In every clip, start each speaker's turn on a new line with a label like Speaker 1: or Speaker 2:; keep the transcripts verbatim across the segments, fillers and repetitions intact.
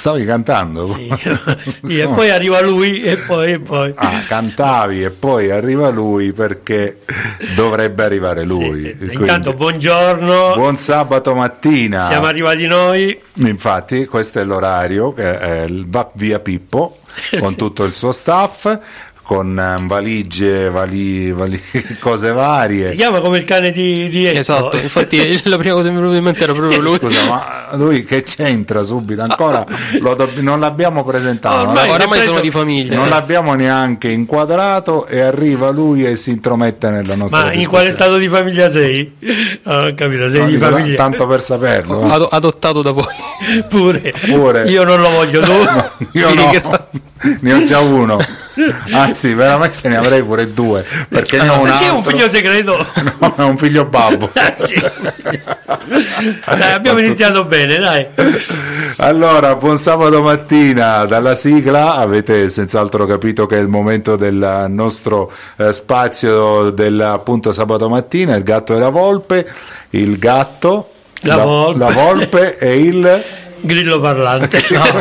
Speaker 1: stavi cantando?
Speaker 2: Sì. E poi arriva lui e poi, e poi.
Speaker 1: Ah, cantavi e poi arriva lui perché dovrebbe arrivare lui.
Speaker 2: Sì.
Speaker 1: Quindi,
Speaker 2: intanto buongiorno,
Speaker 1: buon sabato mattina.
Speaker 2: Siamo arrivati noi.
Speaker 1: Infatti questo è l'orario che è il va via Pippo con
Speaker 2: Sì.
Speaker 1: tutto il suo staff, con valigie, vali, vali, cose varie.
Speaker 2: Si chiama come il cane di, di Ecco.
Speaker 3: Esatto, infatti la prima cosa che mi è venuta in mente era proprio lui.
Speaker 1: Scusa, ma lui che c'entra subito? Ancora lo do- non l'abbiamo presentato,
Speaker 2: Ormai,
Speaker 1: non,
Speaker 3: Oramai
Speaker 2: preso...
Speaker 3: sono di famiglia.
Speaker 1: non l'abbiamo neanche inquadrato e arriva lui e si intromette nella nostra
Speaker 2: Ma
Speaker 1: discussione.
Speaker 2: in quale stato di famiglia sei? Non ho capito, sei
Speaker 1: No,
Speaker 2: di
Speaker 1: dico,
Speaker 2: famiglia.
Speaker 1: tanto per saperlo. eh.
Speaker 3: Ado- adottato da voi.
Speaker 2: Pure.
Speaker 1: Pure.
Speaker 2: Io non lo voglio, tu.
Speaker 1: Io no, ne ho già uno, anzi veramente ne avrei pure due, perché ne ho un
Speaker 2: Ma c'è
Speaker 1: altro.
Speaker 2: un figlio segreto?
Speaker 1: No, è un figlio babbo.
Speaker 2: Ah, sì. Dai, abbiamo iniziato bene, dai.
Speaker 1: Allora, buon sabato mattina. Dalla sigla avete senz'altro capito che è il momento del nostro eh, spazio del appunto sabato mattina, il gatto e la volpe, il gatto,
Speaker 2: La volpe.
Speaker 1: la volpe e il
Speaker 2: Grillo parlante. No.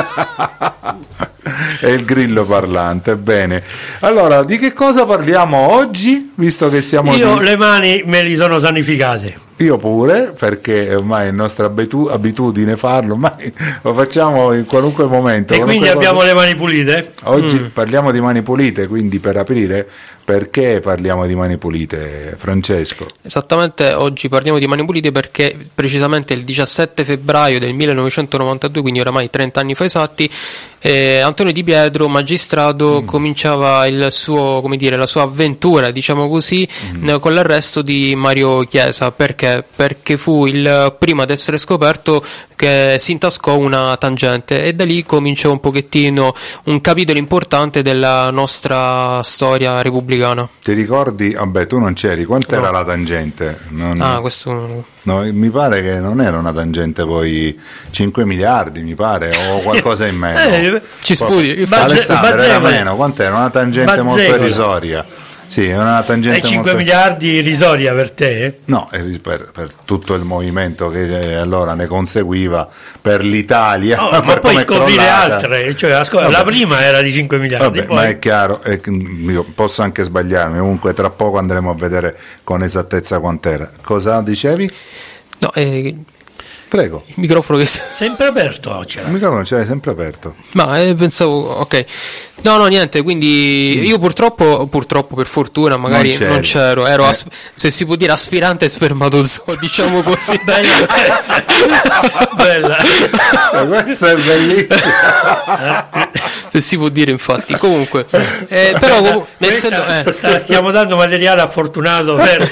Speaker 1: e il grillo parlante. Bene, allora di che cosa parliamo oggi, visto che siamo
Speaker 2: Io
Speaker 1: di...
Speaker 2: le mani me li sono sanificate.
Speaker 1: Io pure, perché ormai è nostra abitu- abitudine farlo, ormai lo facciamo in qualunque momento.
Speaker 2: E
Speaker 1: qualunque
Speaker 2: quindi abbiamo
Speaker 1: cosa.
Speaker 2: le mani pulite?
Speaker 1: Oggi
Speaker 2: Mm.
Speaker 1: parliamo di mani pulite, quindi per aprire, perché parliamo di mani pulite, Francesco?
Speaker 3: Esattamente, oggi parliamo di mani pulite perché precisamente il diciassette febbraio del millenovecentonovantadue, quindi oramai trenta anni fa esatti, eh, Antonio Di Pietro, magistrato, mm. cominciava il suo, come dire, la sua avventura, diciamo così, mm. eh, con l'arresto di Mario Chiesa. Perché? Perché fu il primo ad essere scoperto che si intascò una tangente e da lì cominciò un pochettino un capitolo importante della nostra storia repubblicana.
Speaker 1: Ti ricordi? Vabbè, tu non c'eri, quant'era
Speaker 3: No.
Speaker 1: la tangente? Non...
Speaker 3: Ah, questo...
Speaker 1: No, mi pare che non era una tangente poi cinque miliardi, mi pare, o qualcosa in meno.
Speaker 2: Eh,
Speaker 3: Ci sputi.
Speaker 2: Bazze-
Speaker 1: Alessandro, era
Speaker 2: Bazzecole.
Speaker 1: meno, quant'era? Una tangente
Speaker 2: Bazzecola.
Speaker 1: molto irrisoria. Sì, è una tangente
Speaker 2: E cinque
Speaker 1: molto...
Speaker 2: miliardi irrisoria per te? Eh?
Speaker 1: No, è per, per tutto il movimento che eh, allora ne conseguiva per l'Italia.
Speaker 2: No,
Speaker 1: per
Speaker 2: ma poi
Speaker 1: come è
Speaker 2: scoprire
Speaker 1: crollata.
Speaker 2: altre, cioè, la, scop-
Speaker 1: Vabbè.
Speaker 2: la prima era di cinque miliardi.
Speaker 1: Vabbè,
Speaker 2: poi...
Speaker 1: ma è chiaro, è, io posso anche sbagliarmi, comunque tra poco andremo a vedere con esattezza quant'era. Cosa dicevi?
Speaker 3: No, eh,
Speaker 1: Prego.
Speaker 3: il microfono che...
Speaker 2: Sempre aperto ce l'ha.
Speaker 1: Il microfono ce l'hai sempre aperto.
Speaker 3: Ma eh, pensavo, ok. No, no, niente, quindi io purtroppo, purtroppo per fortuna magari
Speaker 1: Non c'eri.
Speaker 3: non c'ero, ero,
Speaker 1: Eh.
Speaker 3: as- se si può dire, aspirante spermatozoo, diciamo così.
Speaker 2: Bella questa. Bella.
Speaker 1: Ma questo è bellissimo.
Speaker 3: Se si può dire, infatti. Comunque, eh, però comu-
Speaker 2: Questa-
Speaker 3: essendo- eh,
Speaker 2: sta- stiamo dando materiale a Fortunato per,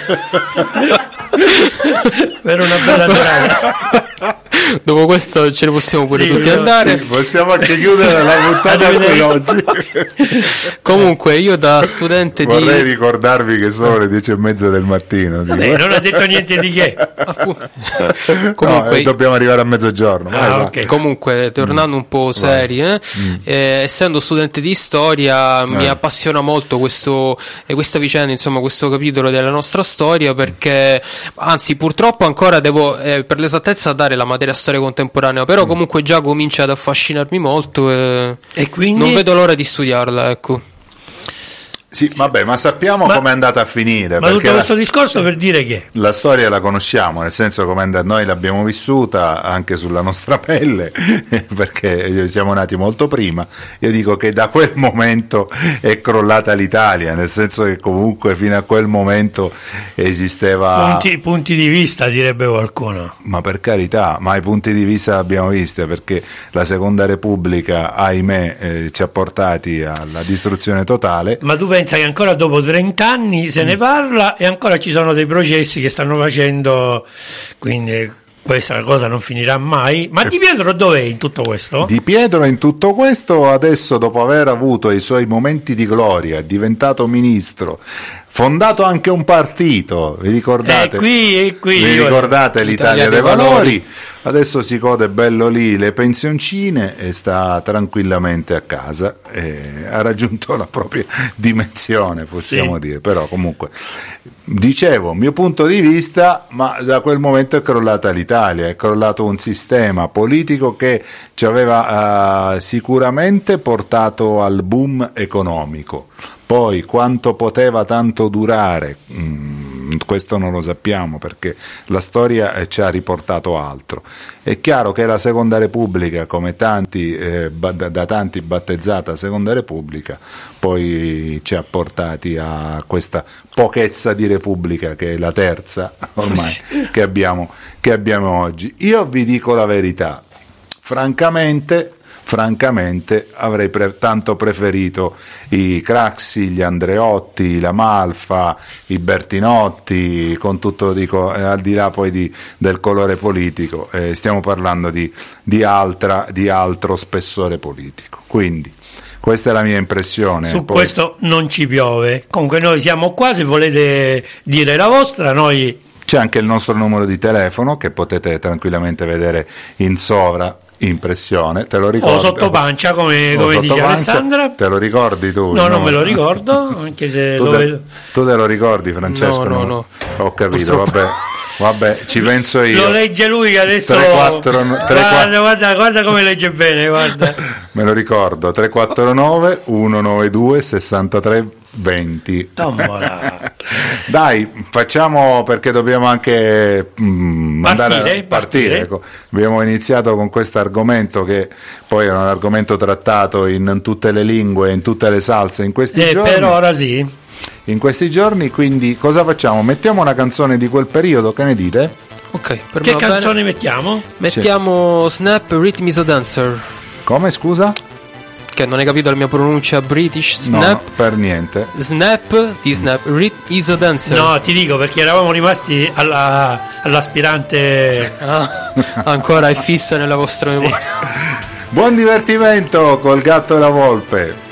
Speaker 2: per una bella giornata.
Speaker 3: dopo questo ce ne possiamo pure
Speaker 2: Sì,
Speaker 3: tutti
Speaker 2: io-
Speaker 3: andare.
Speaker 1: Sì, possiamo anche chiudere la puntata qui
Speaker 2: Arrivederci.
Speaker 1: oggi.
Speaker 3: Comunque, io da studente
Speaker 1: Vorrei
Speaker 3: di...
Speaker 1: ricordarvi che sono le dieci e mezza del mattino. dico.
Speaker 2: Vabbè, non ha detto niente di che.
Speaker 3: appunto-
Speaker 1: No,
Speaker 3: Comunque,
Speaker 1: eh, dobbiamo arrivare a mezzogiorno. Vai,
Speaker 2: Ah,
Speaker 1: vai.
Speaker 2: ok.
Speaker 3: Comunque, tornando un po' seri, eh, eh, essendo studente di storia, mi
Speaker 1: Eh.
Speaker 3: appassiona molto questo, eh, questa vicenda, insomma, questo capitolo della nostra storia, perché, anzi, purtroppo ancora devo, eh, per l'esattezza, dare la materia storia contemporanea, però comunque già comincia ad affascinarmi molto e
Speaker 2: E quindi?
Speaker 3: non vedo l'ora di studiarla, ecco.
Speaker 1: Sì, vabbè, ma sappiamo
Speaker 2: Ma-
Speaker 1: come è andata a finire.
Speaker 2: Ma
Speaker 1: perché
Speaker 2: tutto
Speaker 1: la-
Speaker 2: questo discorso per dire che
Speaker 1: La storia la conosciamo, nel senso come and- noi l'abbiamo vissuta anche sulla nostra pelle, perché siamo nati molto prima. Io dico che da quel momento è crollata l'Italia, nel senso che comunque fino a quel momento esisteva...
Speaker 2: punti, punti di vista, direbbe qualcuno.
Speaker 1: Ma per carità, ma i punti di vista l'abbiamo visti, perché la Seconda Repubblica, ahimè, eh, ci ha portati alla distruzione totale.
Speaker 2: Ma tu pensa che ancora dopo trenta anni se ne parla e ancora ci sono dei processi che stanno facendo, quindi questa cosa non finirà mai. Ma Di Pietro dov'è in tutto questo?
Speaker 1: Di Pietro in tutto questo, adesso dopo aver avuto i suoi momenti di gloria, è diventato ministro, fondato anche un partito, vi ricordate?
Speaker 2: E qui, e qui
Speaker 1: Vi
Speaker 2: io-
Speaker 1: ricordate l'Italia
Speaker 3: L'Italia
Speaker 1: dei
Speaker 3: dei
Speaker 1: Valori?
Speaker 3: Valori.
Speaker 1: adesso si gode bello lì le pensioncine e sta tranquillamente a casa, e ha raggiunto la propria dimensione, possiamo sì. dire, però comunque dicevo, mio punto di vista, ma da quel momento è crollata l'Italia, è crollato un sistema politico che ci aveva uh, sicuramente portato al boom economico. Poi quanto poteva tanto durare, mm, questo non lo sappiamo, perché la storia ci ha riportato altro. È chiaro che la Seconda Repubblica, come tanti, eh, da tanti battezzata Seconda Repubblica, poi ci ha portati a questa pochezza di Repubblica che è la terza ormai che abbiamo, che abbiamo oggi. Io vi dico la verità, francamente francamente avrei pre- tanto preferito i Craxi, gli Andreotti, la Malfa, i Bertinotti, con tutto, dico, eh, al di là poi di, del colore politico, eh, stiamo parlando di, di, altra, di altro spessore politico. Quindi questa è la mia impressione.
Speaker 2: Su
Speaker 1: poi...
Speaker 2: questo non ci piove. Comunque noi siamo qua, se volete dire la vostra, noi...
Speaker 1: C'è anche il nostro numero di telefono che potete tranquillamente vedere in sovra impressione, te lo ricordi?
Speaker 2: O sotto pancia, come, come
Speaker 1: sotto
Speaker 2: dice
Speaker 1: pancia,
Speaker 2: Alessandra.
Speaker 1: Te lo ricordi tu?
Speaker 2: No, no, non me lo ricordo, anche se
Speaker 1: tu,
Speaker 2: lo
Speaker 1: te,
Speaker 2: vedo.
Speaker 1: Tu te lo ricordi, Francesco?
Speaker 3: No, no, no.
Speaker 1: Ho capito,
Speaker 3: Purtroppo.
Speaker 1: vabbè. Vabbè, ci penso io.
Speaker 2: Lo legge lui che adesso
Speaker 1: tre, quattro, tre,
Speaker 2: guarda,
Speaker 1: quattro...
Speaker 2: guarda, guarda come legge bene, guarda.
Speaker 1: Me lo ricordo, tre quattro nove uno nove due sei tre due zero. Dai, facciamo, perché dobbiamo anche mh,
Speaker 2: partire,
Speaker 1: andare a partire,
Speaker 2: partire.
Speaker 1: Ecco. Abbiamo iniziato con questo argomento che poi è un argomento trattato in tutte le lingue, in tutte le salse in questi
Speaker 2: eh,
Speaker 1: giorni.
Speaker 2: Per ora sì.
Speaker 1: In questi giorni, quindi cosa facciamo? Mettiamo una canzone di quel periodo, che ne dite?
Speaker 3: Ok, per
Speaker 2: che
Speaker 3: me va
Speaker 2: canzone
Speaker 3: bene.
Speaker 2: mettiamo?
Speaker 3: Mettiamo Snap Rhythm is a Dancer.
Speaker 1: Come, scusa?
Speaker 3: Che non hai capito la mia pronuncia british? Snap?
Speaker 1: No, per niente.
Speaker 3: Snap di Snap Rhythm is a Dancer.
Speaker 2: No, ti dico perché eravamo rimasti alla, all'aspirante.
Speaker 3: Ah, ancora è fissa nella vostra memoria.
Speaker 1: Buon divertimento col gatto e la volpe.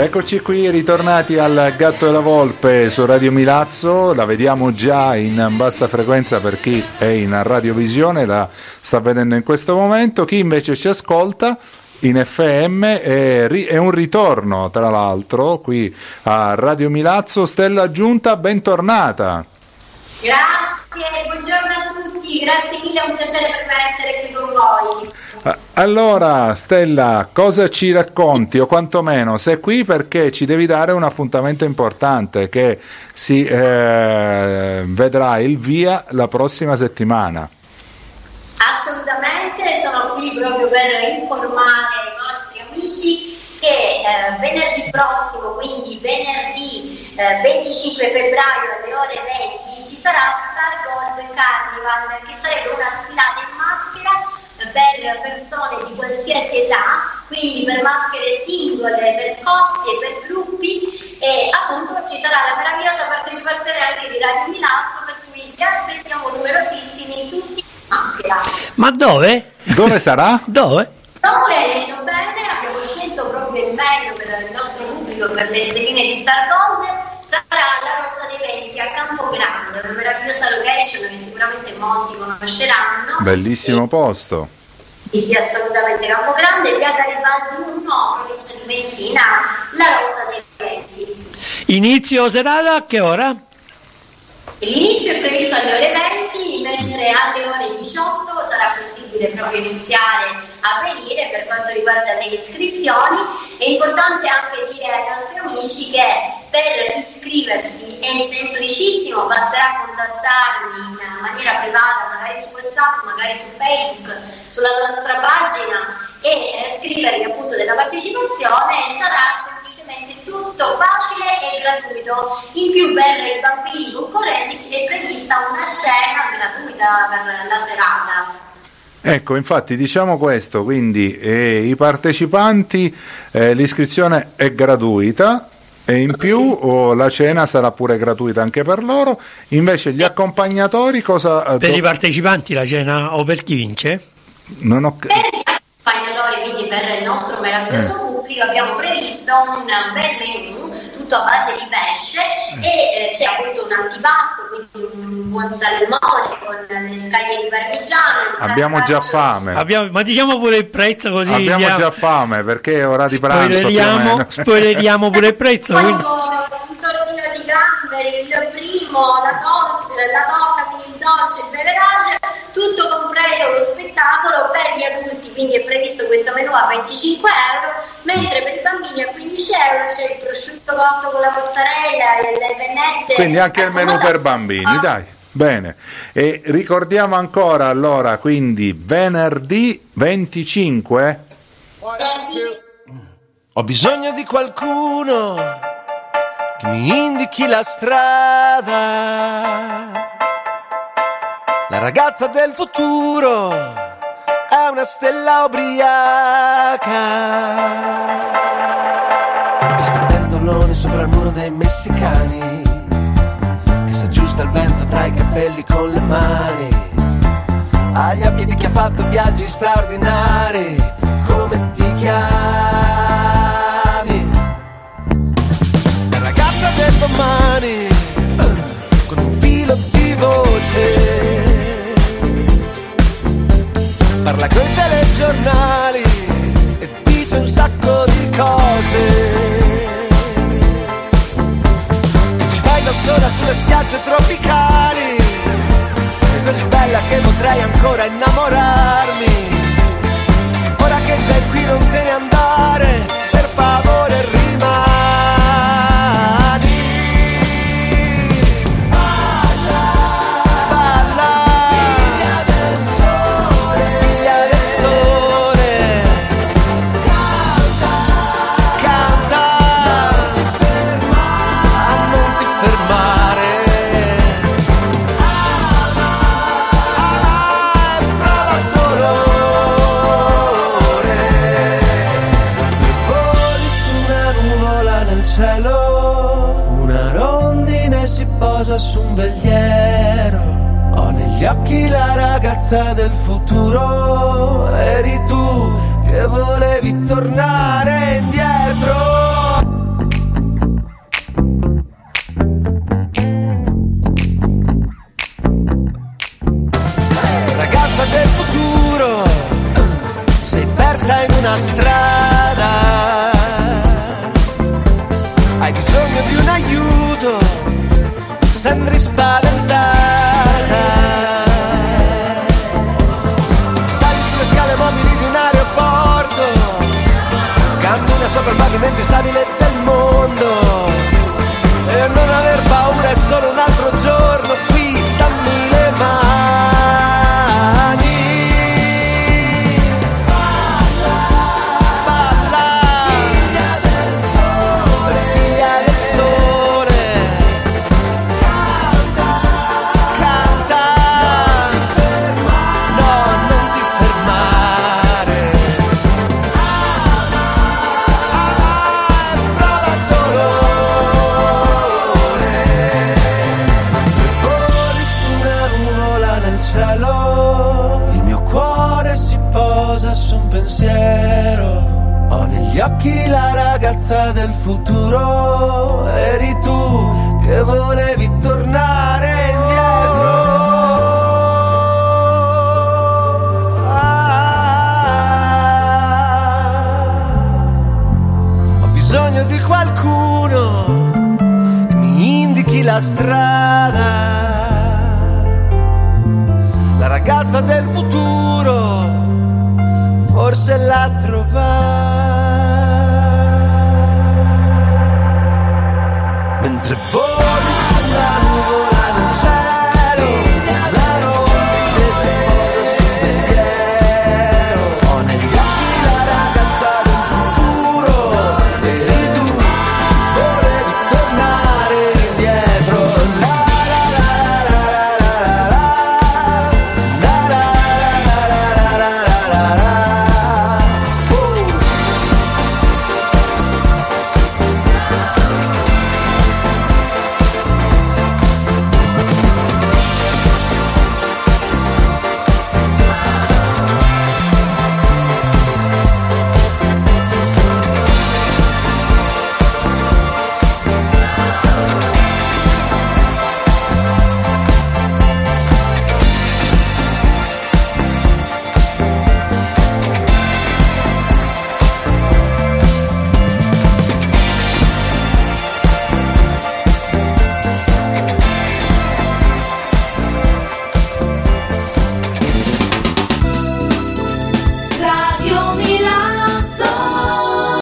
Speaker 1: Eccoci qui, ritornati al Gatto e la Volpe su Radio Milazzo. La vediamo già in bassa frequenza per chi è in radiovisione, la sta vedendo in questo momento. Chi invece ci ascolta in F M è, è un ritorno, tra l'altro, qui a Radio Milazzo. Stella Giunta, bentornata.
Speaker 4: Grazie, buongiorno a tutti, grazie mille, è un piacere per me essere qui con voi.
Speaker 1: Allora Stella, cosa ci racconti, o quantomeno sei qui perché ci devi dare un appuntamento importante che si eh, vedrà il via la prossima settimana?
Speaker 4: Assolutamente, sono qui proprio per informare i vostri amici che eh, venerdì prossimo, quindi venerdì eh, venticinque febbraio alle ore venti, ci sarà Star Golf Carnival, che sarebbe una sfilata in maschera per persone di qualsiasi età, quindi per maschere singole, per coppie, per gruppi, e appunto ci sarà la meravigliosa partecipazione anche di Radio Milazzo, per cui vi aspettiamo numerosissimi, tutti in maschera.
Speaker 2: Ma dove?
Speaker 1: Dove sarà?
Speaker 2: Dove?
Speaker 4: Dopo l'hai detto bene, abbiamo scelto proprio il meglio per il nostro pubblico, per le stelline di Star Gold. Sarà la Rosa dei Venti a Campogrande, una meravigliosa location che sicuramente molti conosceranno.
Speaker 1: Bellissimo
Speaker 4: e...
Speaker 1: posto.
Speaker 4: Sì, sì, assolutamente. Campogrande, via Garibaldi uno, provincia di Messina, la Rosa dei Venti.
Speaker 2: Inizio serata a che ora?
Speaker 4: L'inizio è previsto alle ore venti, mentre alle ore diciotto sarà possibile proprio iniziare a venire. Per quanto riguarda le iscrizioni, è importante anche dire ai nostri amici che per iscriversi è semplicissimo, basterà contattarmi in maniera privata, magari su WhatsApp, magari su Facebook, sulla nostra pagina, e scrivermi appunto della partecipazione. Sarà semplicemente tutto facile e gratuito. In più per i bambini concorrenti è prevista una scena gratuita per la serata.
Speaker 1: Ecco, infatti diciamo questo, quindi eh, i partecipanti, eh, l'iscrizione è gratuita e in più oh, la cena sarà pure gratuita anche per loro. Invece gli accompagnatori cosa...
Speaker 2: Per do... i partecipanti la cena o per chi vince?
Speaker 1: Non ho...
Speaker 4: Per gli accompagnatori, quindi per il nostro meraviglioso eh. pubblico, abbiamo previsto un bel menù tutto a base di pesce eh. e eh, c'è appunto un antipasto, quindi un buon salmone con le scaglie di parmigiano.
Speaker 1: Abbiamo già fame.
Speaker 2: Abbiamo, ma diciamo pure il prezzo, così
Speaker 1: abbiamo
Speaker 2: andiamo. Già
Speaker 1: fame perché è ora di pranzo.
Speaker 2: Spoileriamo, spoileriamo pure il prezzo.
Speaker 4: Poi
Speaker 2: Quindi...
Speaker 4: un tortino di gamberi, il primo, la torta, la torta, quindi il dolce, il beverage, tutto compreso lo spettacolo per gli adulti, quindi è previsto questo menù a venticinque euro, mentre per i bambini a quindici euro c'è il prosciutto cotto con la mozzarella e le pennette.
Speaker 1: Quindi anche il menù per bambini, dai. Bene, e ricordiamo ancora allora, quindi venerdì venticinque.
Speaker 5: Ho bisogno di qualcuno che mi indichi la strada, la ragazza del futuro è una stella ubriaca che sta pentolone sopra il muro dei messicani, che si aggiusta il vento tra i capelli con le mani, ha gli occhi di chi ha fatto viaggi straordinari. Come ti chiami? La ragazza del domani, con un filo di voce, parla coi telegiornali e dice un sacco di cose. Ci vai da sola sulle spiagge tropicali, sei così bella che potrei ancora innamorarmi. Ora che sei qui non te ne andare, per favore rimani. Balla, balla, figlia del sole, figlia del sole. Canta, canta, non ti fermare, non ti fermare. Ama, ama e prova dolore. Voli su una nuvola nel cielo, una rondine si posa su un veliero. Ho negli occhi la ragazza del futuro, eri tu che volevi tornare indietro. sembri spaventata. Sali sulle scale mobili di un aeroporto, cammina sopra il pavimento stabile del mondo. E non aver paura è solo un altro giorno qui, dammi le mani. Balla, balla, figlia del sole, figlia del sole. Canta, canta, non ti fermare, no, non ti fermare. Ama, ama e prova il dolore. Se voli su una nuvola nel cielo, il mio cuore si posa su un pensiero. Ho negli occhi la ragazza del futuro. Eri tu che volevi tornare indietro. Ah, ho bisogno di qualcuno che mi indichi la strada. La ragazza del futuro forse l'ha trovata. Mentre voli